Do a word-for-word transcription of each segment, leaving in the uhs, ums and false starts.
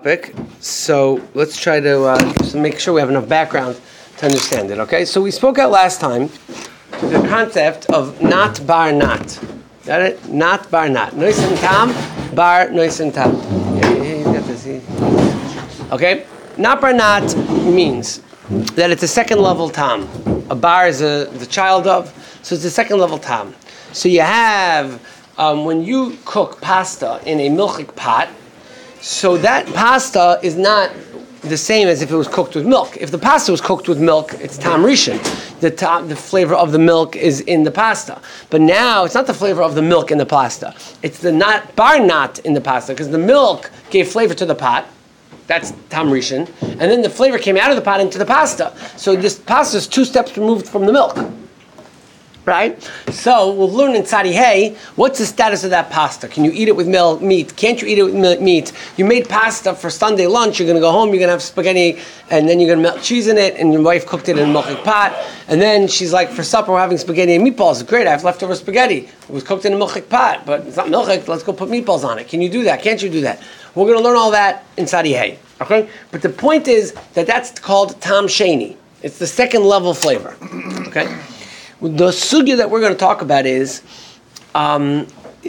So let's try to uh, so make sure we have enough background to understand it, okay? So we spoke out last time the concept of not bar not. Got it? Not bar not. Nois and tam, bar nois and tam. Okay? Not bar not means that it's a second level tam. A bar is a, the child of, so it's a second level tam. So you have, um, when you cook pasta in a milchik pot, so that pasta is not the same as if it was cooked with milk. If the pasta was cooked with milk, it's tam rishon. The tam, the flavor of the milk is in the pasta. But now it's not the flavor of the milk in the pasta. It's the not bar not in the pasta because the milk gave flavor to the pot. That's tam rishon, and then the flavor came out of the pot into the pasta. So this pasta is two steps removed from the milk. Right? So we'll learn in Tzadi Hey, what's the status of that pasta? Can you eat it with milk, meat? Can't you eat it with milk, meat? You made pasta for Sunday lunch, you're going to go home, you're going to have spaghetti, and then you're going to melt cheese in it, and your wife cooked it in a milchik pot, and then she's like, for supper we're having spaghetti and meatballs. Great, I have leftover spaghetti. It was cooked in a milchik pot, but it's not milchik, let's go put meatballs on it. Can you do that? Can't you do that? We're going to learn all that in Tzadi Hey. Okay? But the point is that that's called tam sheni. It's the second level flavor. Okay? The sugya that we're going to talk about is, um,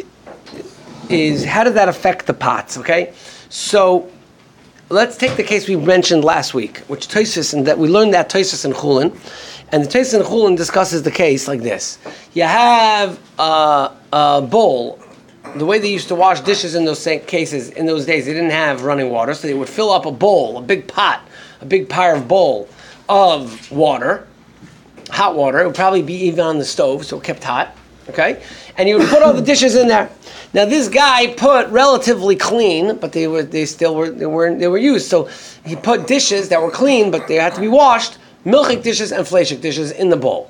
is how does that affect the pots? Okay, so let's take the case we mentioned last week, which Tosfos, and that we learned that Tosfos and Chulin, and the Tosfos and Chulin discusses the case like this: you have a, a bowl. The way they used to wash dishes in those cases in those days, they didn't have running water, so they would fill up a bowl, a big pot, a big pyre of bowl of water. Hot water. It would probably be even on the stove, so it kept hot. Okay, and he would put all the dishes in there. Now this guy put relatively clean, but they were they still were they were they were used. So he put dishes that were clean, but they had to be washed, milchik dishes and fleishik dishes in the bowl.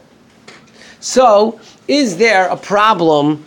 So is there a problem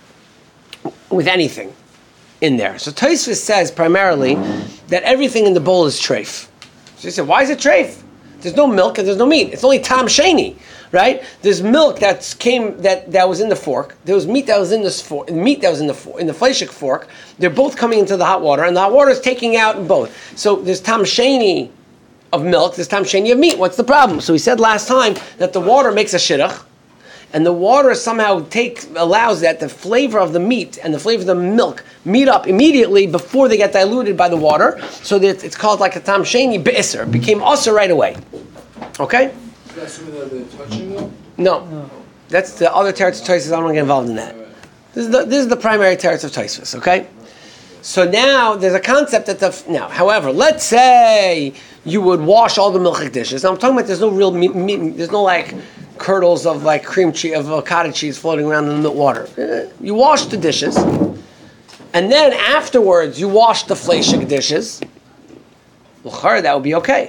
with anything in there? So Tosfos says primarily that everything in the bowl is treif. So he said, why is it treif? There's no milk and there's no meat. It's only tam sheni, right? There's milk that came that, that was in the fork. There was meat that was in this fork. Meat that was in the fork, in the fleishik fork. They're both coming into the hot water, and the hot water is taking out both. So there's tam sheni of milk. There's tam sheni of meat. What's the problem? So he said last time that the water makes a shidduch, and the water somehow takes allows that the flavor of the meat and the flavor of the milk meet up immediately before they get diluted by the water. So that it's called like a tam sheni be'isr. It became usr right away. Okay? Is that something that they're touching though? No. no. That's the other teretz of Tosfos. I don't want to get involved in that. This is the this is the primary teretz of Tosfos. Okay? So now there's a concept that the now, however, let's say you would wash all the milchik dishes. Now I'm talking about there's no real meat, meat there's no like curdles of like cream cheese of avocado cheese floating around in the water. You wash the dishes, and then afterwards you wash the fleishik dishes. L'chara, that would be okay,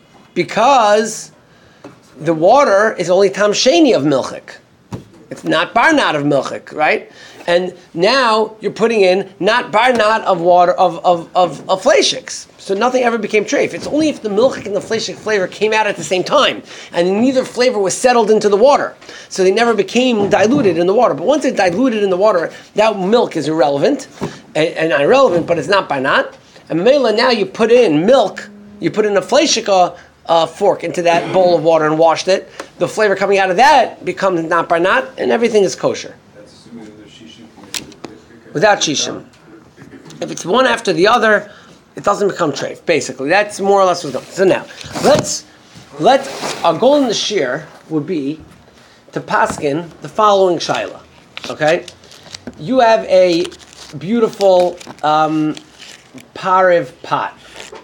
because the water is only tam sheni of milchik. It's not bar not of milchik, right? And now you're putting in not bar not of water of of of, of fleishiks. So nothing ever became treif. It's only if the milchik and the fleishik flavor came out at the same time, and neither flavor was settled into the water. So they never became diluted in the water. But once it's diluted in the water, that milk is irrelevant and, and irrelevant, but it's not bar not. And Mela, now you put in milk, you put in a fleishik uh, fork into that bowl of water and washed it. The flavor coming out of that becomes not bar not, and everything is kosher. That's assuming that there's shishim. Without shishim. If it's one after the other, it doesn't become treif. Basically, that's more or less what's going on. So now, let's let our goal in the shir would be to paskin the following shaila. Okay, you have a beautiful um, pariv pot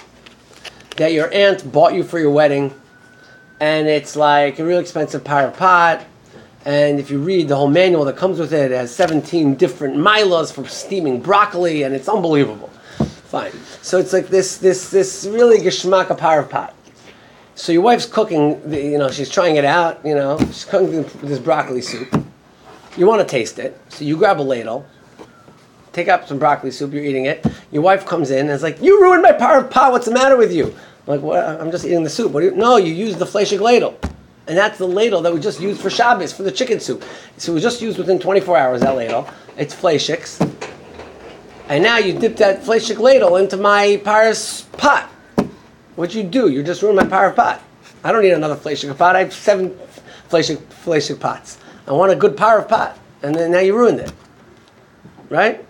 that your aunt bought you for your wedding, and it's like a real expensive pariv pot. And if you read the whole manual that comes with it, it has seventeen different milas for steaming broccoli, and it's unbelievable. Fine. So it's like this this this really geschmack pariv pot. So your wife's cooking, the, you know, she's trying it out, you know, she's cooking this broccoli soup. You want to taste it, so you grab a ladle, take up some broccoli soup, you're eating it. Your wife comes in and is like, "You ruined my pariv pot, what's the matter with you?" I'm like, "What? I'm just eating the soup." What do you, no, you used the fleishik ladle. And that's the ladle that we just used for Shabbos, for the chicken soup. So we just used within twenty-four hours, that ladle. It's fleishiks. and now you dip that fleshik ladle into my paris pot. What'd you do? You just ruined my paris pot. I don't need another fleshik pot. I have seven fleshik fleshik pots. I want a good paris pot, and then now you ruined it, right?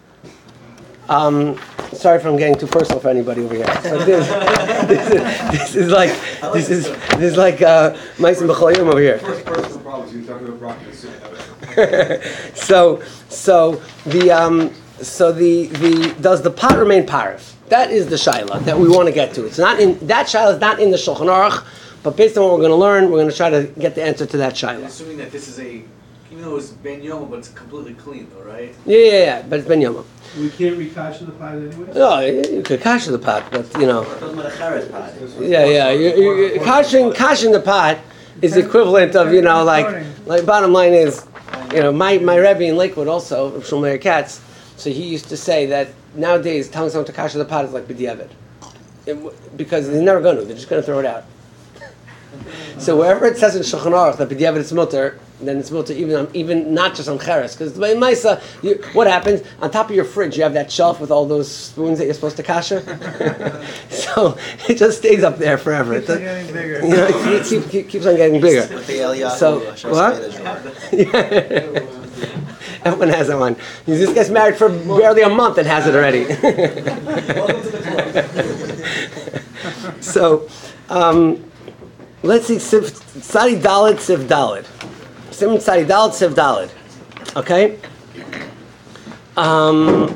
Um, sorry if I'm getting too personal for anybody over here. So this, this, is, this is like this is this is like uh, Ma'asim B'Cholim over here. First personal problems. You talking about broccoli soup. so so the um, so the the does the pot remain parif? That is the shaila that we want to get to. It's not in that shaila is not in the Shulchan Aruch, but based on what we're going to learn, we're going to try to get the answer to that shaila. Assuming that this is a, even though it's ben yoma, but it's completely clean, though, right? Yeah, yeah, yeah. But it's ben yoma. We can't recasha the pot anyway? No, you could kasha the pot, but you know. Talking about a charet pot. Yeah, yeah. You, you, kashing, kashing the pot is the equivalent of, you know, like, like bottom line is, you know, my, my Rebbe in Lakewood also, Shlomo Meir Katz, so he used to say that nowadays telling someone to kasha the pot is like b'diavad. It, because they're never going to, they're just going to throw it out. So wherever it says in Shulchan Aruch that b'diavad it's mutter, then it's mutter even on, even not just on cheres. Because by Maisa, you, what happens on top of your fridge? You have that shelf with all those spoons that you're supposed to kasha. So it just stays up there forever. Keeps on getting bigger. You know, it keep, keep, keeps on getting bigger. So what? Everyone has that one. This guy's married for barely a month and has it already. So, um, let's see. Sadi Dalit, Siv Dalit. Sim Sadi Dalit, Siv Dalit. Okay. Um,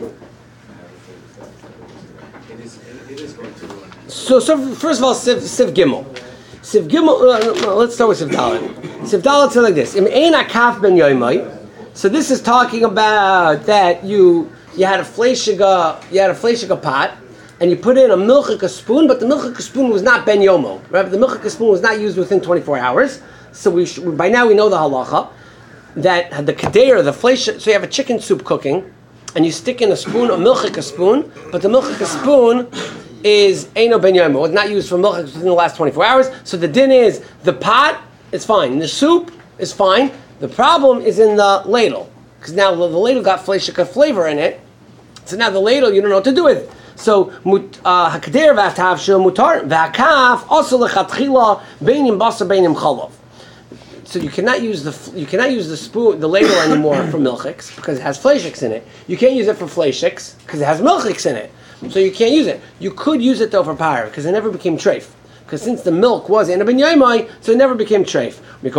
It is, it is going to ruin it. so, so first of all, Siv, Siv Gimel. Siv Gimel. Uh, no, let's start with Siv Dalit. Siv Dalit says like this: Im ein akaf ben yoymai. So this is talking about that you you had a fleshiga you had a fleshiga pot and you put in a milchika spoon, but the milchika spoon was not ben yomo. Right? The milchika spoon was not used within twenty-four hours. So we sh- by now we know the halacha that the kadeir, the flesh. So you have a chicken soup cooking, and you stick in a spoon, a milchika spoon, but the milchika spoon is eino ben yomo. It's not used for milchika within the last twenty-four hours. So the din is the pot is fine, the soup is fine. The problem is in the ladle, because now the, the ladle got fleshika flavor in it. So now the ladle you don't know what to do with. So hakader v'atav shel mutar v'akaf also lechatchila beinim basar beinim chalav. So you cannot use the you cannot use the spoon the ladle anymore for milchiks because it has fleshiks in it. You can't use it for fleshiks because it has milchiks in it. So you can't use it. You could use it though for par because it never became treif. Because since the milk was in a ben yoymai, so it never became treif.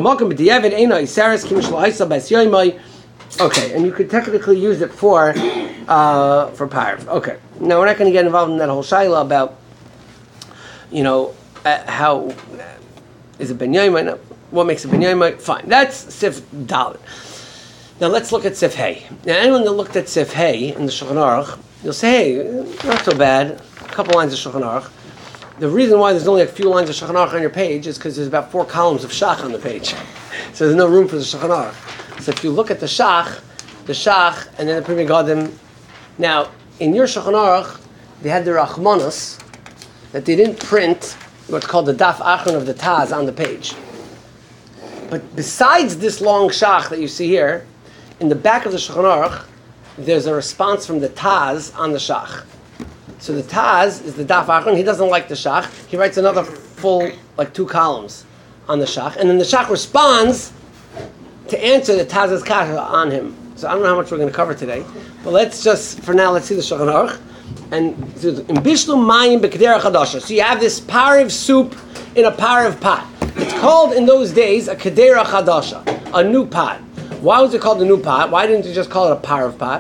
Okay, and you could technically use it for uh, for parv. Okay, now we're not going to get involved in that whole shaila about, you know, uh, how uh, is it ben yoymai? No. What makes it ben yoymai? Fine, that's sif dalet. Now let's look at sif hay. Now anyone that looked at sif hay in the Shulchan Aruch, you'll say, hey, not so bad. A couple lines of Shulchan Aruch. The reason why there's only a few lines of Shulchan Aruch on your page is because there's about four columns of Shach on the page. So there's no room for the Shulchan Aruch. So if you look at the Shach, the Shach, and then the Pri Megadim, now, in your Shulchan Aruch, they had the Rachmanos that they didn't print what's called the Daf Achron of the Taz on the page. But besides this long Shach that you see here, in the back of the Shulchan Aruch, there's a response from the Taz on the Shach. So the Taz is the Daf Achron. He doesn't like the Shach. He writes another full, like two columns on the Shach. And then the Shach responds to answer the Taz's kasha on him. So I don't know how much we're going to cover today. But let's just, for now, let's see the Shulchan Aruch. And in Bishlu Mayim B'Kedera Chadasha. So you have this parav soup in a parav pot. It's called in those days a Kedera Chadasha, a new pot. Why was it called a new pot? Why didn't you just call it a parav pot?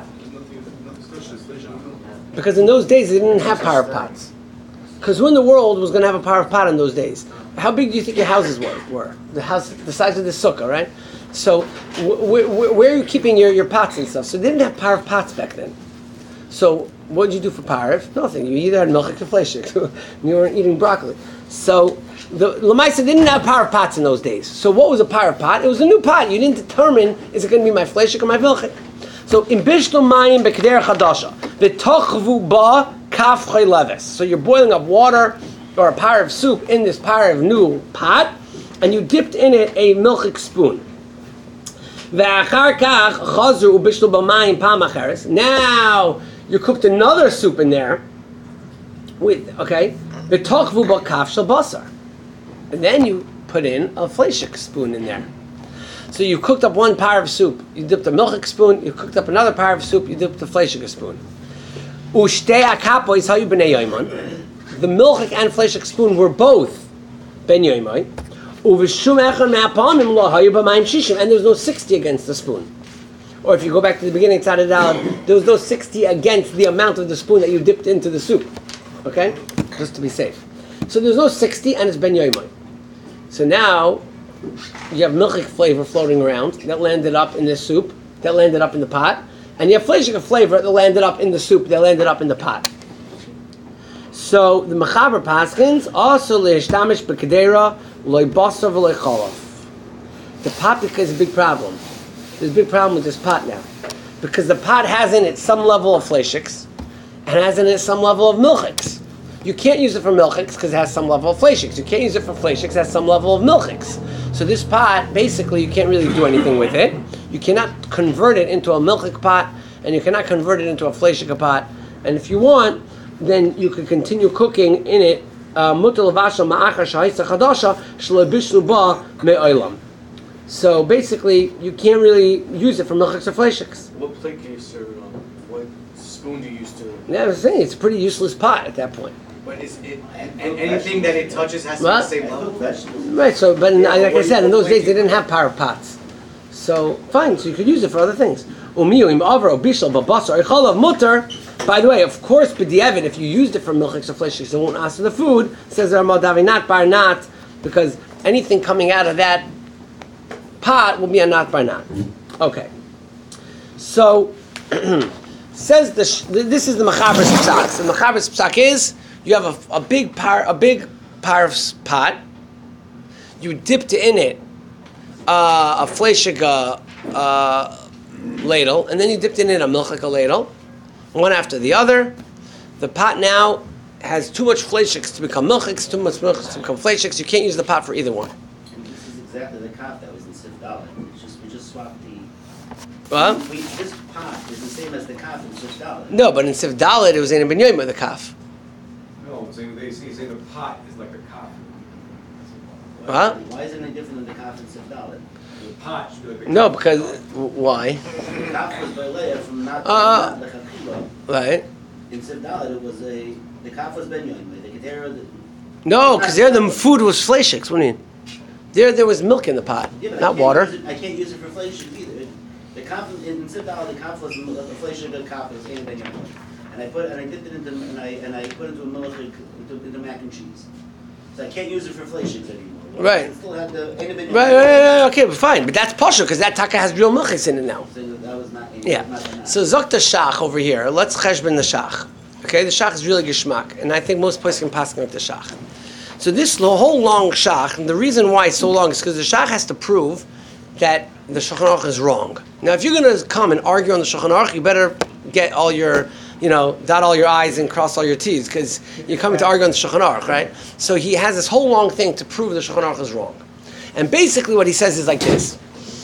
Because in those days they didn't have parav pots. Because who in the world was going to have a parav pot in those days? How big do you think your houses were? were? The house, the size of the sukkah, right? So wh- wh- where are you keeping your, your pots and stuff? So they didn't have parav pots back then. So what did you do for parav? Nothing. You either had milchik or fleshik. You weren't eating broccoli. So the Lamaisa didn't have parav pots in those days. So what was a parav pot? It was a new pot. You didn't determine, is it going to be my fleshik or my milchik? So in bishlu mayim b'kedera chadasha v'tochvu ba kaf leves. So you're boiling up water or a par of soup in this par of new pot, and you dipped in it a milchik spoon. V'achar kach chazu ubishlu b'mayim pam acheres. Now You cooked another soup in there with, okay, v'tochvu bo kaf shel basar. And then you put in a fleishik spoon in there. So you cooked up one par of soup, you dipped a milchik spoon, you cooked up another par of soup, you dipped a fleishik spoon. Ushtei akapois hayu b'nei yoimon. The milchik and fleishik spoon were both ben yoimai. Uv'shum echad me'apamim lo hayu b'mayim shishim. And there was no sixty against the spoon. Or if you go back to the beginning, tzad daled, there was no sixty against the amount of the spoon that you dipped into the soup. Okay? Just to be safe. So there's no sixty and it's ben yoimai. So now, you have milchik flavor floating around that landed up in this soup, that landed up in the pot, and you have fleishik flavor that landed up in the soup, that landed up in the pot. So the mechaber paskins also leishtamish b'kedera loy basar v'loy cholof. The pot because is a big problem. There's a big problem with this pot now, because the pot has in it some level of fleishiks and has in it some level of milchiks. You can't use it for milchiks because it has some level of fleishiks. You can't use it for fleishiks, it has some level of milchiks. So this pot, basically, you can't really do anything with it. You cannot convert it into a milchik pot, and you cannot convert it into a fleishik pot. And if you want, then you can continue cooking in it. So basically, you can't really use it for milchiks or fleishiks. What plate can you serve it on? What spoon do you use to? Yeah, I was saying, it's a pretty useless pot at that point. But is it and anything that it touches has to What? be the same level? Right, so, but in, Yeah, like I what said, do in you- those days they didn't have power pots. So, fine, so you could use it for other things. Umiyu, avar, bishal, babasar, ichalav, mutter. By the way, of course, b'di'evid, if you used it for milchiks or fleishiks, it won't ask for the food. Says the Ramal Davi, not bar not, because anything coming out of that pot will be a not bar not. Okay. So, says the, sh- this is the Mechaber's Psak. The Mechaber's Psak is, you have a, a big par, a big par of s- pot. You dipped in it uh, a fleishik uh, uh, ladle, and then you dipped in it a milchik ladle, one after the other. The pot now has too much fleishiks to become milchiks, too much milchiks to become fleishiks. You can't use the pot for either one. And this is exactly the kaf that was in Sif Dalet. It's just we just swapped the. Well, We, this pot is the same as the kaf in Sif Dalet. no, but in Sif Dalet it was in Ben Yoima, the kaf. No, I'm saying, they say, say the pot is like a cup. Huh? Why is it any different than the kaf in Sif Dalet? The pot should be like a No, cup. because w- why? The kaf was by layer from not, Uh, not the chachila. Right? In Sif Dalet it was a the kaf was ben yoim. The ketera. the- No, because there the food was fleishiks. What do you mean? There, there was milk in the pot, Yeah, but I not can't water. use it- I can't use it for fleishik either. The kaf in Sif Dalet the kaf was a fleishik the kaf was in ben yoim. And I put and I dipped it into and I and I put it into a milchik into, into mac and cheese. So I can't use it for fleishiks anymore. Right. It still had the ain't it been Right, right, right, right, okay, but fine. But that's pasha because that taka has real milchiks in it now. So that was not. Yeah. Not, not, So zok the shach over here. Let's cheshbon the shach. Okay, the shach is really geschmack, and I think most places can pass with the shach. So this lo- whole long shach, and the reason why it's so long is because the shach has to prove that the Shulchan Aruch is wrong. Now, if you're going to come and argue on the Shulchan Aruch, you better get all your, you know, dot all your I's and cross all your T's, because you're coming to argue on the Shulchan Aruch, right? So he has this whole long thing to prove the Shulchan Aruch is wrong. And basically what he says is like this.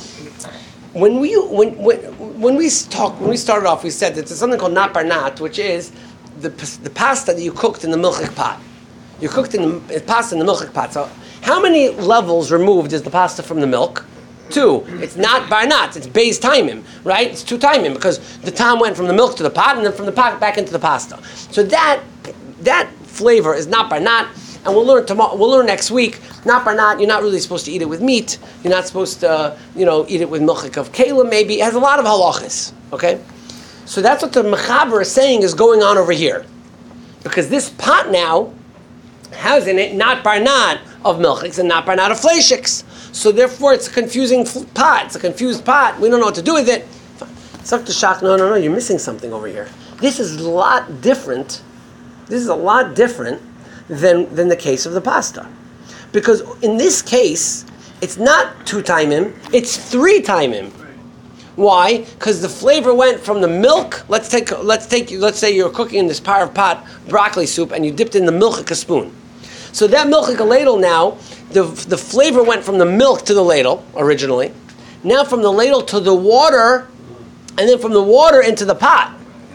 When we when when when we talk when we started off, we said that there's something called nat bar nat, which is the the pasta that you cooked in the milchik pot. You cooked in the pasta in the milchik pot. So how many levels removed is the pasta from the milk? Two. It's not bar nat. It's beis taimim, right? It's two taimim because the tam went from the milk to the pot and then from the pot back into the pasta. So that that flavor is not bar nat. And we'll learn tomorrow. We'll learn next week. Not by not. You're not really supposed to eat it with meat. You're not supposed to, uh, you know, eat it with milchik of kela. Maybe it has a lot of halachas. Okay, so that's what the mechaber is saying is going on over here, because this pot now has in it not bar not of milchiks and not bar not of fleishiks. So therefore, it's a confusing pot. It's a confused pot. We don't know what to do with it. Suck the shach. No, no, no. You're missing something over here. This is a lot different. This is a lot different. Than, than the case of the pasta. Because in this case, it's not two taimim, it's three taimim. Why? Because the flavor went from the milk, let's take, let's take, let's say you're cooking in this par of pot broccoli soup and you dipped in the milchik a spoon. So that milchik a ladle now, the, the flavor went from the milk to the ladle, originally. Now from the ladle to the water, and then from the water into the pot.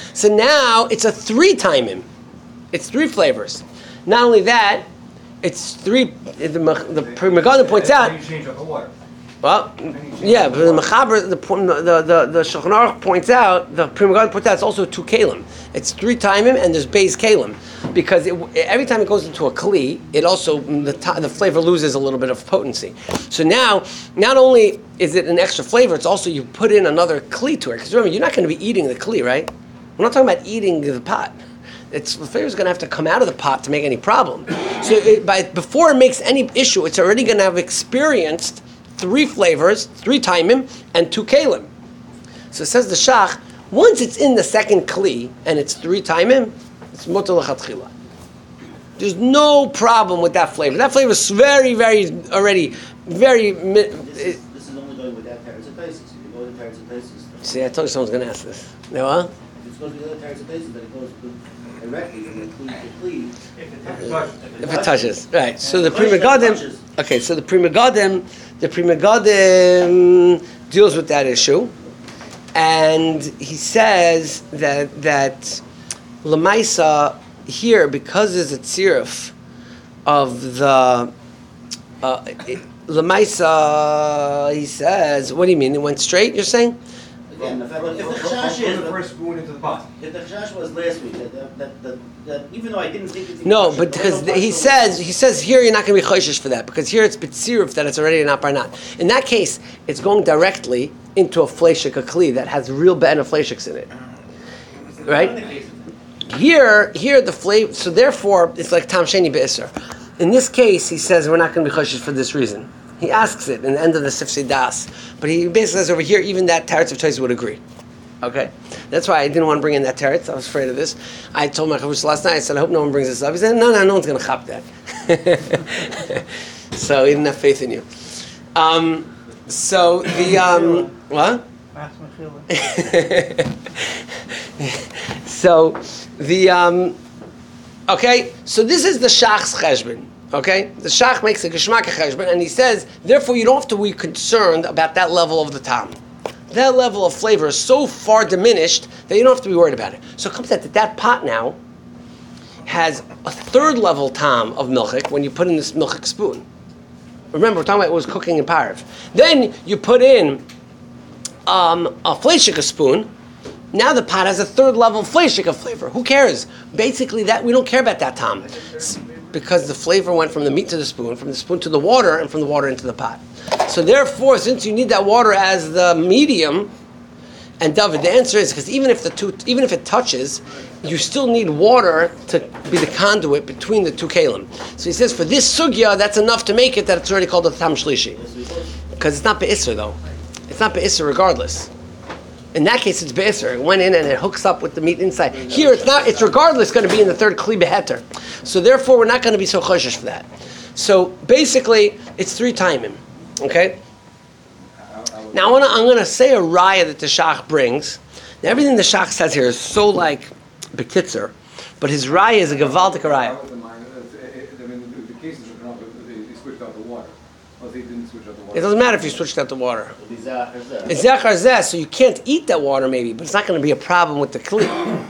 So now it's a three timing. It's three flavors. Not only that, it's three. The the Pri Megadim points out. And you change up the water. Well, yeah, but the Mechaber, the the the, the Shulchan Aruch points out, the Pri Megadim points out, it's also two kalim. It's three timim and there's beis kalim, because it, every time it goes into a kli, it also the the flavor loses a little bit of potency. So now, not only is it an extra flavor, it's also you put in another kli to it. Because remember, you're not going to be eating the kli, right? We're not talking about eating the pot. It's the flavor is going to have to come out of the pot to make any problem. So it, by before it makes any issue, it's already going to have experienced three flavors, three taimim, and two kalim. So it says the Shach, once it's in the second kli and it's three taimim, it's mutar l'chatchila. There's no problem with that flavor. That flavor is very, very already very. This is, this is only going with that Teretz of Taisus. If you go with the Teretz of Taisus. See, I told you someone's going to ask this. No, huh? If it's going to be the other Teretz of Taisus, then it goes directly from the kli to kli. If it touches. If it touches, right? So the Yeah, Pri touches. Megadim. Okay, so the Pri Megadim, the Pri Megadim deals with that issue, and he says that that Lamaisa here, because there's a tziruf of the uh, it- Lamaisa, he says, what do you mean? It went straight? You're saying? Again, if, if the Throw chash throw is, the first spoon into the pot. if the chash was last week, that, that, that, that, that even though I didn't think it's No, but because he says he says here you're not going to be choishish for that, because here it's b'tziruf that it's already an aparnat. In that case, it's going directly into a fleshik, a kli that has real b'en of fleshiks in it, right? Here, here the flavor. So therefore, it's like tam sheni be'isr. In this case, he says we're not going to be choishish for this reason. He asks it in the end of the Sifsei Das, but he basically says over here even that Teretz of Toys would agree. Okay, that's why I didn't want to bring in that teretz. I was afraid of this. I told my chavush last night. I said, I hope no one brings this up. He said, No, no, no one's going to chop that. So he didn't have faith in you. Um, so the um, what? So the um, okay. So this is the shach's cheshbon. Okay, the shach makes a geshmak cheshbon, and he says, therefore, you don't have to be concerned about that level of the tam. That level of flavor is so far diminished that you don't have to be worried about it. So it comes out that that pot now has a third level tam of milchik when you put in this milchik spoon. Remember, we're talking about it was cooking in parv. Then you put in um, a fleshika spoon. Now the pot has a third level fleshika flavor. Who cares? Basically, that we don't care about that tam, because the flavor went from the meat to the spoon, from the spoon to the water, and from the water into the pot. So therefore, since you need that water as the medium, and David, the answer is because even if the two, even if it touches, you still need water to be the conduit between the two kalim. So he says for this sugya, that's enough to make it that it's already called a tam shlishi, because it's not be'isr though. It's not be'isr regardless. In that case, it's be'isr. It went in and it hooks up with the meat inside. Here, it's not. It's regardless going to be in the third kli beheter. So therefore, we're not going to be so choshesh for that. So basically, it's three timing. Okay. Now I wanna, I'm going to say a raya that the shach brings. Now, everything the shach says here is so like bekitzer, but his raya is a gavaldik raya. I mean, the cases are not, they switched out the water. Well, they didn't switch out the water. It doesn't matter if you switched out the water. It's zach or zeh. It's zach or zeh, so you can't eat that water maybe, but it's not going to be a problem with the kli.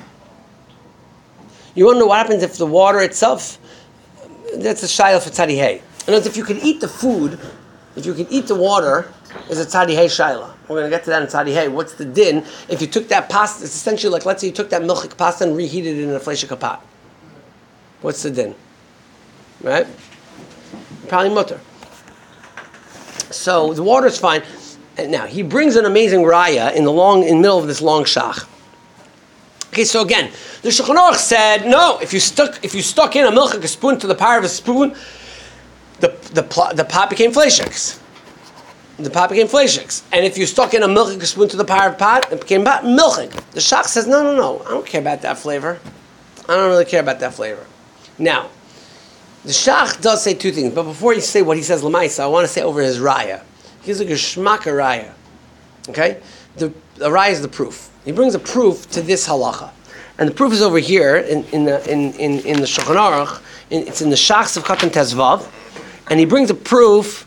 You want to know what happens if the water itself? That's a shayla for tzadi hay. In other words, if you can eat the food, if you can eat the water, is a tzadi hay shayla. We're going to get to that in tzadi hay. What's the din? If you took that pasta, it's essentially like, let's say you took that milchik pasta and reheated it in a fleshika pot. What's the din? Right? Probably mutter. So the water is fine. And now he brings an amazing raya in the long, in the middle of this long shach. Okay, so again, the Shulchan Aruch said no. If you stuck, if you stuck in a milchik a spoon to the power of a spoon, the the pl- the pot became fleshiks. The pot became fleshiks. And if you stuck in a milchik a spoon to the power of pot, it became pot milchik. The shach says no, no, no. I don't care about that flavor. I don't really care about that flavor. Now, the shach does say two things, but before you say what he says lemaisa, I want to say over his raya. He's a geshmak raya. Okay, the, the raya is the proof. He brings a proof to this halacha, and the proof is over here in in the in in, in the Shulchan Aruch. In, it's in the Shachs of Katan Tezvav, and he brings a proof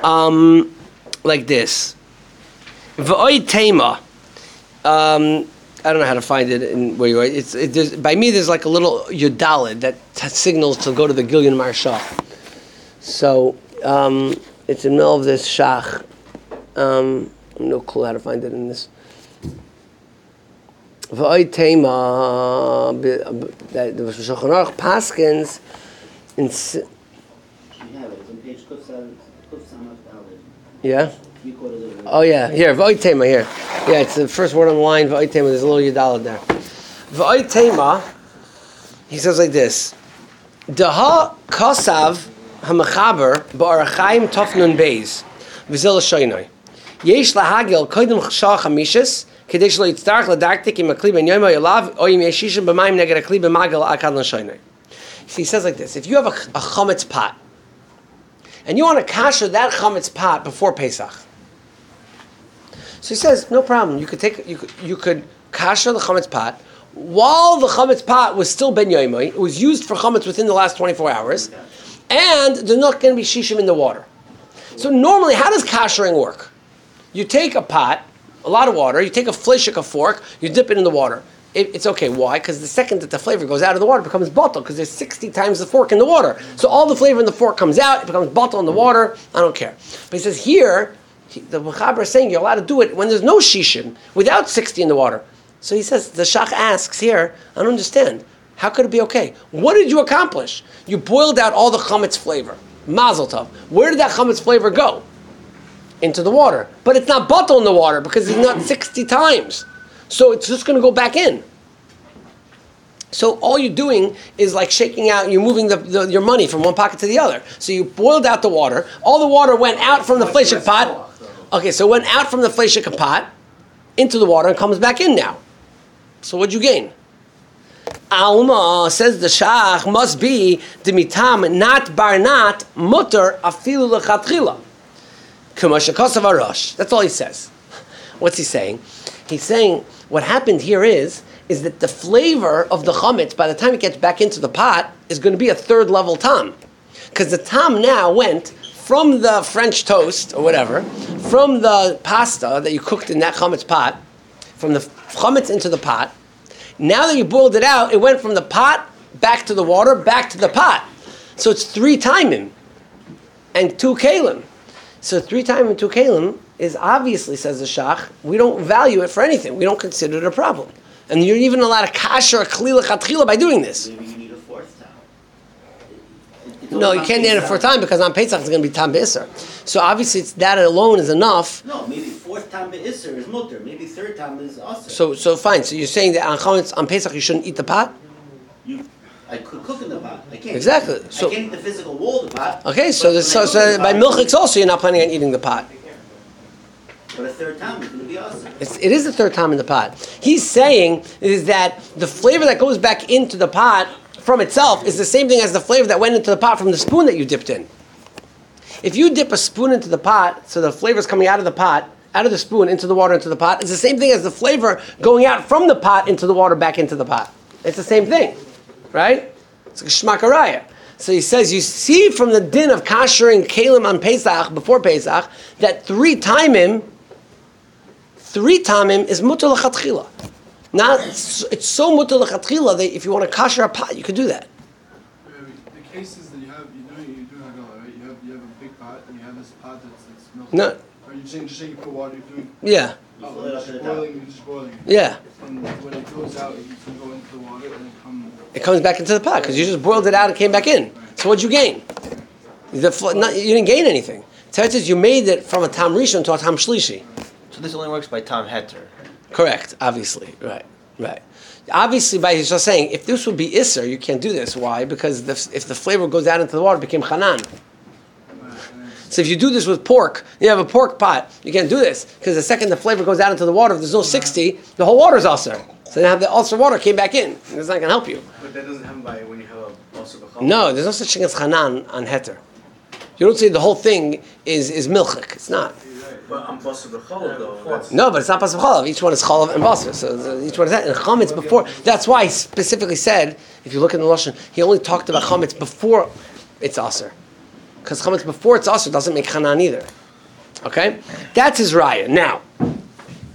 um, like this. V'oid tema. Um, I don't know how to find it in where you are. It's it, there's, by me. There's like a little yudalid that t- signals to go to the Gilyon Marshach. So um, it's in the middle of this shach. Um, no clue how to find it in this. V'oy tema that the Shulchan Aruch paskins in. You have it. It's on page Kuf Sam- Kuf Samach Daled. Yeah. Three quarters of it. Oh yeah, here v'oy tema here. Yeah, it's the first word on the line. V'oy tema. There's a little yudalid there. V'oy tema. He says like this: Daha kasav hamachaber ba'arachayim tofnun beis v'zel shoynoi. Yesh lahagil koydem shach hamishas kedei shlo yitztarach ladaktik im akli ben yoyma yolav or im yeshishim b'mayim neged akli b'magel akad l'shoynoi. He says like this: if you have a, a chametz pot and you want to kasher that chametz pot before Pesach, so he says no problem. You could take you could you could kasher the chametz pot while the chametz pot was still ben yoymai. It was used for chametz within the last twenty-four hours, and there's not going to be shishim in the water. So normally, how does kashering work? You take a pot, a lot of water, you take a fleshik, a fork, you dip it in the water. It, it's okay. Why? Because the second that the flavor goes out of the water, it becomes bottle, because there's sixty times the fork in the water. So all the flavor in the fork comes out, it becomes bottle in the water. I don't care. But he says here, he, the Mechaber is saying you're allowed to do it when there's no shishim, without sixty in the water. So he says, the Shach asks here, I don't understand. How could it be okay? What did you accomplish? You boiled out all the chametz flavor. Mazel tov. Where did that chametz flavor go? Into the water. But it's not bottle in the water because it's not sixty times. So it's just going to go back in. So all you're doing is like shaking out, you're moving the, the, your money from one pocket to the other. So you boiled out the water. All the water went out from the fleshik pot. Okay, so it went out from the fleshik pot into the water and comes back in now. So what'd you gain? Alma, says the Shach, must be the mitam not bar not mutter afilu lechatchila. That's all he says. What's he saying? He's saying what happened here is is that the flavor of the chametz by the time it gets back into the pot is going to be a third level tam, because the tam now went from the French toast or whatever, from the pasta that you cooked in that chametz pot, from the chametz into the pot. Now that you boiled it out, it went from the pot back to the water, back to the pot. So it's three timim and two kalim. So three timim and two kalim is obviously, says the Shach, we don't value it for anything. We don't consider it a problem. And you're even allowed to kasher a klila chatchila by doing this. Maybe you need a fourth time. It's No, all you on can't add it Pesach. for time because on Pesach it's going to be tam be'isr. So obviously it's, that alone is enough. No, maybe fourth time be'isr is mutter. Maybe third time is asr. So so fine. So you're saying that on chametz on Pesach you shouldn't eat the pot? You, I could cook in the pot. I can't. Exactly. Eat, So- I can't eat the physical wall of the pot. Okay, so but this, when I so, cook in so the by pot- milchiks also you're not planning on eating the pot. But a third time is going to be asr. It's, it is the third time in the pot. He's saying is that the flavor that goes back into the pot from itself is the same thing as the flavor that went into the pot from the spoon that you dipped in. If you dip a spoon into the pot, so the flavor is coming out of the pot, out of the spoon into the water into the pot, it's the same thing as the flavor going out from the pot into the water back into the pot. It's the same thing, right? It's like a shmakaraya. So he says, you see from the din of kashering kalim on Pesach, before Pesach, that three timim, three timim is mutter l'chatchila. Not, it's so mutter l'chatchila that if you want to kasher a pot, you could do that. The cases that you have, you know, you do hagala, right? You have you have a big pot and you have this pot that's that's milk. No. Are you saying just saying you put water, you're doing? Yeah, You Oh, fill it up to the just top. boiling, you're just boiling. yeah. And when it goes out, you can go into the water and it come. It comes back into the pot because you just boiled it out and came back in. So what'd you gain? The, fl- not, you didn't gain anything. Teretz says you made it from a tam rishon to a tam shlishi. So this only works by Tom Heter. Correct, obviously. Right, right. Obviously, by he's just saying, if this would be Isser, you can't do this. Why? Because the, if the flavor goes out into the water, it became Hanan. So if you do this with pork, you have a pork pot, you can't do this. Because the second the flavor goes out into the water, if there's no sixty, the whole water's ulcer. So now the ulcer water came back in. It's not going to help you. But that doesn't happen by when you have a also b'chol. No, there's no such thing as Hanan on Heter. You don't say the whole thing is, is milchik. It's not. But on basar b'chol though, that's No, but it's not pasuk chalav. Each one is chalav and basar. So the- each one is that. And chametz before. That's why he specifically said, if you look in the lashon, he only talked about chametz before it's aser, because chametz before it's aser doesn't make hanan either. Okay, that's his raya. Now,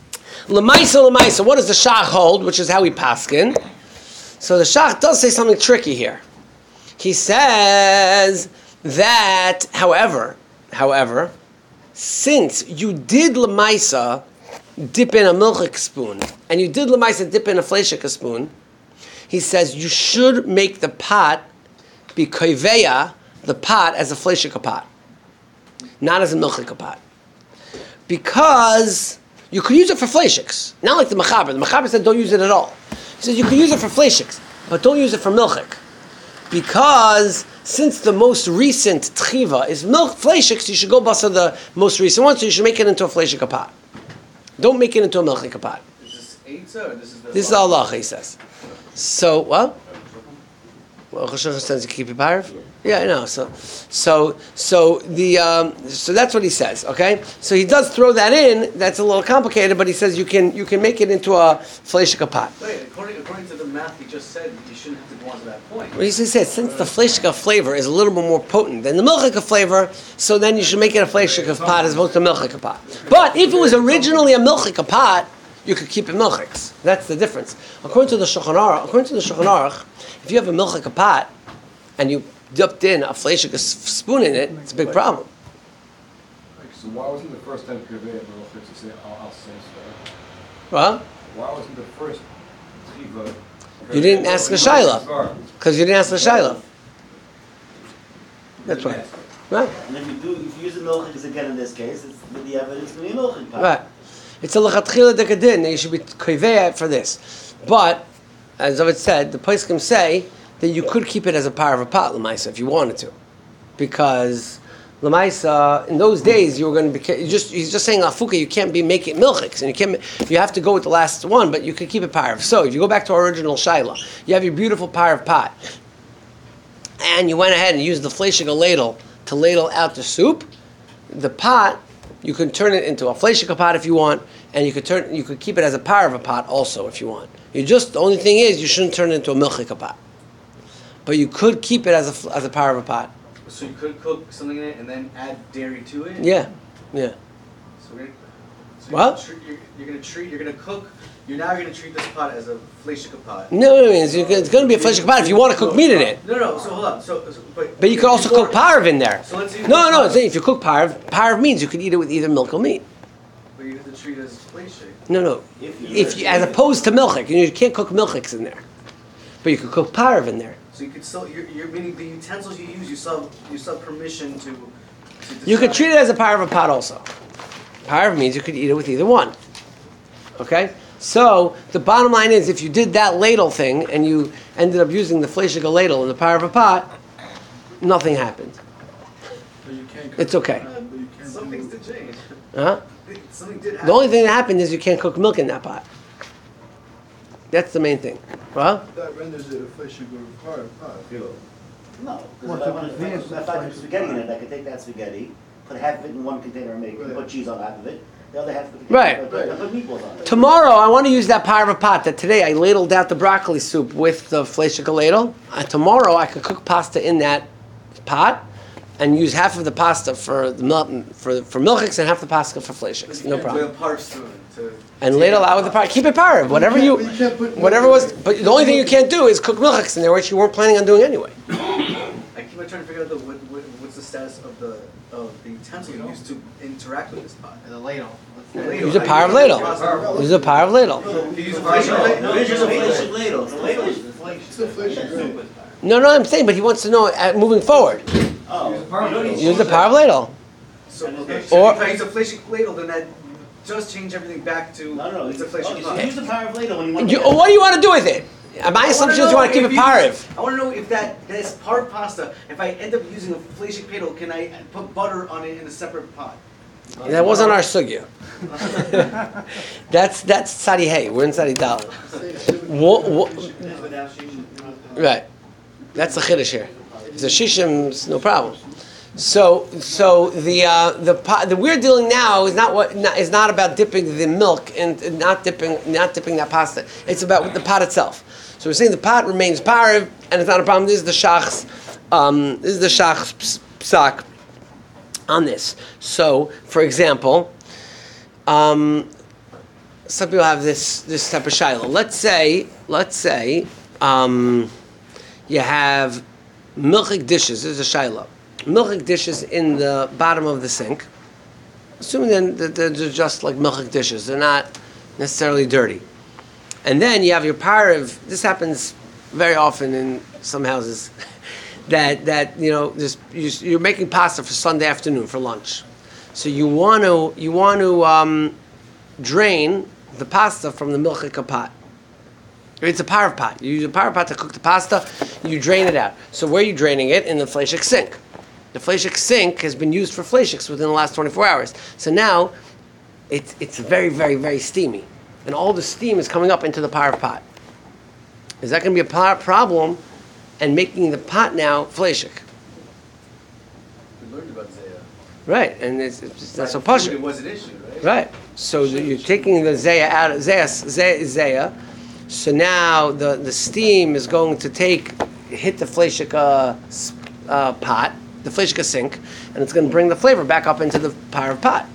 Lemaisa, lemaisa. What does the Shach hold? Which is how we paskin. So the Shach does say something tricky here. He says that, however, however, since you did lemaisa dip in a milchik spoon, and you did lemaisa dip in a fleishik spoon, he says you should make the pot be koiveya, the pot as a fleishik pot, not as a milchik pot, because you could use it for fleishiks, not like the Mechaber. The Mechaber said don't use it at all. He says you could use it for fleishiks, but don't use it for milchik. Because since the most recent tchiva is milk fleishiks, you should go bust the most recent one, so you should make it into a fleishik pot. Don't make it into a milchik pot. Is this Eitzah or this is the This is Allah, he says. So, what? Well, Choshen says you keep it parv. Yeah, I know. So, so, so the um, so that's what he says. Okay. So he does throw that in. That's a little complicated, but he says you can you can make it into a fleishika pot. Wait, according, according to the math he just said, you shouldn't have to go on to that point. Well, he says since the fleishika flavor is a little bit more potent than the milchika flavor, so then you should make it a fleishika pot as opposed to a milchika pot. But if it was originally a milchika pot, you could keep it milchiks. That's the difference. According to the Shulchan Aruch, according to the Shulchan Aruch, if you have a milchika pot and you dipped in a fleishika spoon in it, it's a big problem. So why wasn't the first time Kaveh to say Al Al Sens? Well, Why wasn't the first Tchiva? you didn't ask the Shaila. Because you didn't ask the Shaila. That's right. Right. And if you do, if you use the milchik again in this case, it's with the evidence to be a milchik pot. Right. It's a lechatchila dekadin, that you should be koveya for this. But, as David said, the poskim say that you could keep it as a par of a pot, lemaisa, if you wanted to. Because, lemaisa, in those days, you were going to be, you just, he's just saying, afuka, you can't be making milchiks, and you can't, you have to go with the last one, but you could keep it par of. So, if you go back to our original shaila, you have your beautiful par of pot, and you went ahead and used the fleishika ladle to ladle out the soup, the pot, you can turn it into a fleishika pot if you want, and you could turn, you could keep it as a par of a pot also if you want. You just, the only thing is, you shouldn't turn it into a milchika pot. But you could keep it as a, as a par of a pot. So you could cook something in it and then add dairy to it? Yeah, yeah. So we're gonna, so What? You're, treat, you're, you're gonna treat, you're gonna cook, you're now gonna treat this pot as a fleishika pot. No, no, no, it's, it's going to be a fleishika pot if you want to cook meat in it. No, no, so hold on, so, so but... But you could also before- cook parv in there. So let's say you No, cook no, parv. I'm saying if you cook parv, parv means you could eat it with either milk or meat. But you have to treat it as fleishik. No, no. If you- If you, as opposed to milchik, you can't cook milchiks in there. But you could cook parv in there. So you could still, you're, you're meaning the utensils you use, you still have, you still have permission to, to You could decide. treat it as a par of a pot also. Parv means you could eat it with either one. Okay? So, the bottom line is, if you did that ladle thing, and you ended up using the fleishika ladle in the par of a pot, nothing happened. But you can't. It's okay. But you can't Some do- things did change. Huh? Something did happen. The only thing that happened is you can't cook milk in that pot. That's the main thing. Well, That renders it a fish and go part pot. No, because if I want to, if I find spaghetti in it, I could take that spaghetti, put half of it in one container and make, Right. put cheese on half of it, the other half, put, Right. put, put meatballs on it. tomorrow I want to use that par of a pot that today I ladled out the broccoli soup with the fleishika ladle. Uh, tomorrow I could cook pasta in that pot and use half of the pasta for the milk, for for milchiks and half the pasta for fleishiks. No problem. With a parch spoon to And ladle out with the pot. Keep it par. Whatever you, You can't put- whatever was. But the only thing you can't do is cook milchiks in there, which you weren't planning on doing anyway. I keep on trying to figure out the, what, what, what's the status of the of the utensil you used to interact with this pot. The ladle. Use a par of ladle. Use a par of ladle. You use a fleishik ladle? No, it's just a fleishik ladle. It's a ladle. It's a fish and go. No, no, I'm saying, but he wants to know uh, moving forward. Oh, Use a par- you don't need Use the cheese par on of it. ladle. So, okay, so Or- if I use a fleishik ladle, then that does change everything back to No, no, no. it's a Okay, fleishik so pot. use the power of ladle when you want You, to. what do you want to do with it? Uh, My I assumption wanna is you want to know keep it if par. I want to know if that this part pasta, if I end up using a fleishik ladle, can I put butter on it in a separate pot? That wasn't our sugya. that's that's Sadi Hay. We're in Sadi Dal. What, what, right. That's the chiddush here. If the shishim's no problem. So so the uh, the pot that we're dealing now is not what not, is not about dipping the milk and and not dipping not dipping that pasta. It's about the pot itself. So we're saying the pot remains pariv and it's not a problem. This is the shach's um, this is the shach's ps- psak on this. So, for example, um, some people have this this type of shiloh. Let's say, let's say, um, you have milchik dishes. This is a shiloh. Milchik dishes in the bottom of the sink. Assuming then that they're just like milchik dishes, they're not necessarily dirty. And then you have your parav. This happens very often in some houses. that that you know, just you're making pasta for Sunday afternoon for lunch. So you want to you want to um, drain the pasta from the milchik pot. It's a parav pot. You use a parav pot to cook the pasta. You drain it out. So where are you draining it? In the fleshik sink. The fleshik sink has been used for fleshiks within the last twenty-four hours. So now, it's it's very, very, very steamy. And all the steam is coming up into the parav pot. Is that going to be a par- problem and making the pot now fleshik? We learned about Zaya. Right, and it's, it's that's so Right, pasha. It was an issue, right? Right. So the, you're taking the zaya out of zaya, zaya, zaya. So now the, the steam is going to take hit the fleshik uh, uh, pot, the fleshik sink, and it's going to bring the flavor back up into the parav pot.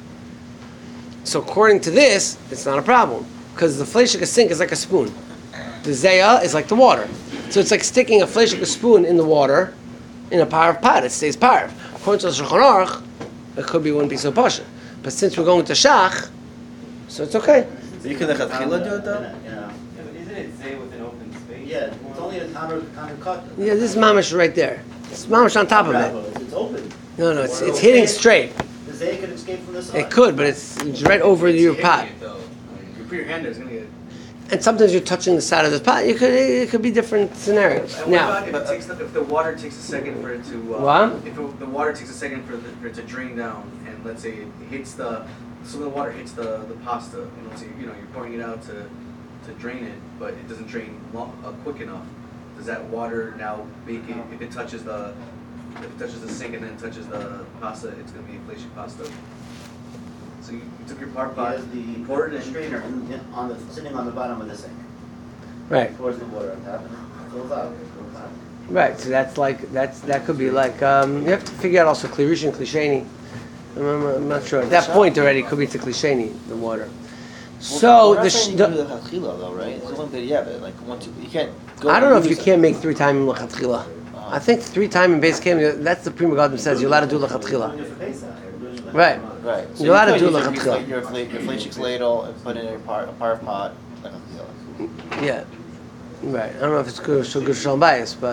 So according to this, it's not a problem because the fleshik sink is like a spoon. The zaya is like the water. So it's like sticking a fleshik spoon in the water in a parav pot. It stays parav. According to the Shulchan Aruch, it could be one piece of pasha. But since we're going to shach, so it's okay. So you can lechatchila do it though? Yeah. Yeah, but isn't it say with an open space? Yeah, it's only a counter, counter cut. Yeah, this is mamish right there. It's mamish on top of it. It's, it's open. No, no, it's it's hitting straight. The zay could escape from the side. It could, but it's, it's right over your pot. It, though. You put your hand there, it's gonna get. And sometimes you're touching the side of the pot. You could it could be different scenarios. And what Now, about if it takes the, if the water takes a second for it to uh, What? if it, the water takes a second for, the, for it to drain down, and let's say it hits the some of the water hits the, the pasta, and let's say you know you're pouring it out to to drain it, but it doesn't drain long, uh, quick enough. Does that water now make it if it touches the if it touches the sink and then touches the pasta, it's gonna be a fleshik pasta. So you, you took your part pot, He has the, poured the it in. strainer in, in, on the sitting on the bottom of the sink. right, Pours the water on top and it goes out. It goes out. right. So that's like that's that could be like um, you have to figure out also klirishin and klisheni. I'm, I'm, I'm not sure. At that point already, it could be to klisheni the water. So Well, the, we're sh- not saying you do the lechatchila though, right? It's one that yeah, but like once you, you can't go. I don't know if you use- can't make three time lechatchila. I think three time in base came. That's the Prima Gadim says you're allowed to do We're lechatchila. doing it for Pesach. We're doing it for Right. Pesach. Right. So You're allowed to you do could use lechatchila. your your your fleshik's ladle and put it in a par a parv pot lechatchila. Yeah, right. I don't know if it's good so good shalom bias, but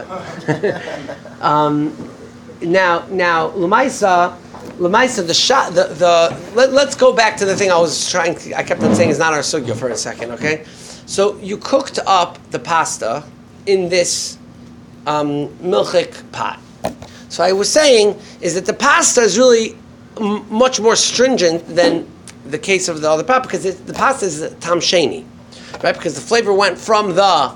um, now now Lamaisa, Lamaisa the shot the the let, let's go back to the thing I was trying to, I kept on saying is not our sugya for a second, okay? So you cooked up the pasta in this um, milchik pot. So I was saying is that the pasta is really m- much more stringent than the case of the other pot because it, the pasta is tam sheni, right? Because the flavor went from the uh,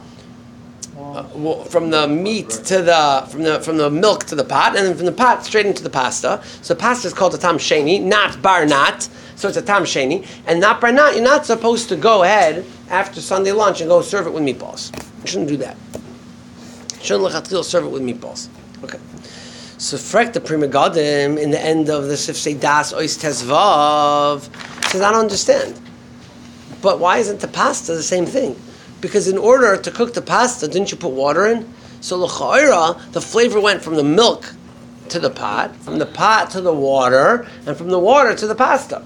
w- from the meat to the from the from the milk to the pot, and then from the pot straight into the pasta. So pasta is called a tam sheni, not bar nat. So it's a tam sheni, and not bar nat. You're not supposed to go ahead after Sunday lunch and go serve it with meatballs. You shouldn't do that. You shouldn't lechatchila serve it with meatballs. Okay. So frek the Prima Gadim in the end of the Sifsei Das Ois Tezvav says, I don't understand. But why isn't the pasta the same thing? Because in order to cook the pasta, didn't you put water in? So l'cha'ira, the flavor went from the milk to the pot, from the pot to the water, and from the water to the pasta.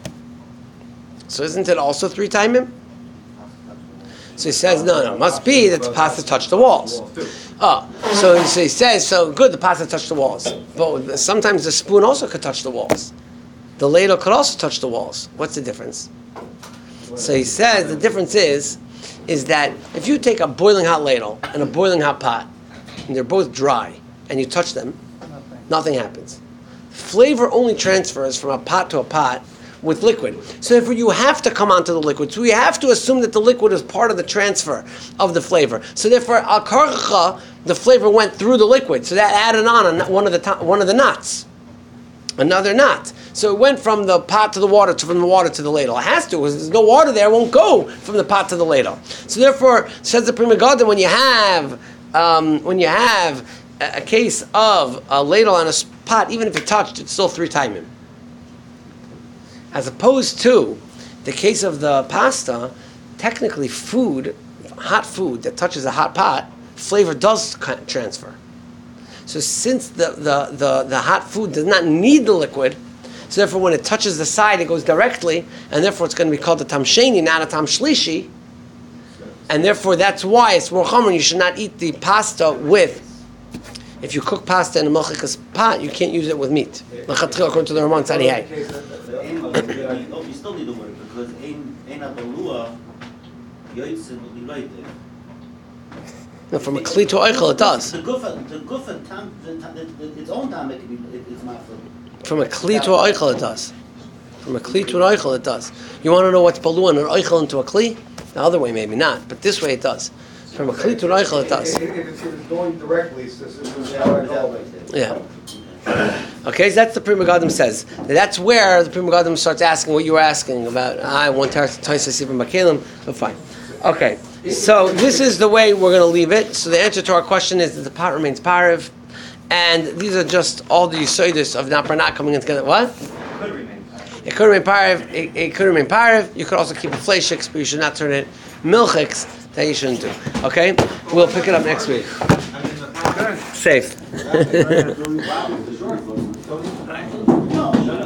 So isn't it also three timing? So he says, no, no, it must be that the pasta touched the walls. Oh, so, so he says, so good, the pasta touched the walls. But sometimes the spoon also could touch the walls. The ladle could also touch the walls. What's the difference? So he says the difference is, is that if you take a boiling hot ladle and a boiling hot pot, and they're both dry, and you touch them, nothing happens. Flavor only transfers from a pot to a pot with liquid. So therefore you have to come onto the liquid. So we have to assume that the liquid is part of the transfer of the flavor. So therefore al karcha, the flavor went through the liquid. So that added on a, one of the to, one of the knots. Another knot. So it went from the pot to the water, to from the water to the ladle. It has to, because there's no water there, it won't go from the pot to the ladle. So therefore, says the Prima Gadim, when you have um, when you have a, a case of a ladle and a pot, even if it touched, it's still three timing. As opposed to The case of the pasta, technically food, hot food that touches a hot pot, flavor does ca- transfer. So since the, the, the, the hot food does not need the liquid, so therefore when it touches the side, it goes directly, and therefore it's going to be called a tam sheni, not a tam shlishi, and therefore that's why it's more common. You should not eat the pasta with, if you cook pasta in a milchikas pot, you can't use it with meat. L'chatchila, according to the Ramon Tzadihai. But ain't- oh, you still need the water, because ain't, ain't a balua, yoytze will be right there. No, from a kli to oichel, it does. The gufa, the gufa, tam, the, tam- the, the, its own time, it can be, it, it's not for. From a kli to an oichel, it does. From a kli to an oichel, it does. You want to know what's balua and an oichel into a kli? The other way, maybe not, but this way it does. From a kli to an oichel, it does. If, if it's, if it's going directly, it's just, it's Yeah, not it's at that all. right there. Yeah. Okay, so that's the Pri Megadim says. That's where the Pri Megadim starts asking what you were asking about. I want to see from Bakalim, but fine. Okay, so this is the way we're going to leave it. So the answer to our question is that the pot remains parav, and these are just all the yisoidus of not not coming in together. What? Could remain. It could remain parav. It, it could remain parav. You could also keep it fleishiks, but you should not turn it milchiks. That you shouldn't do. Okay, we'll pick it up next week. Safe.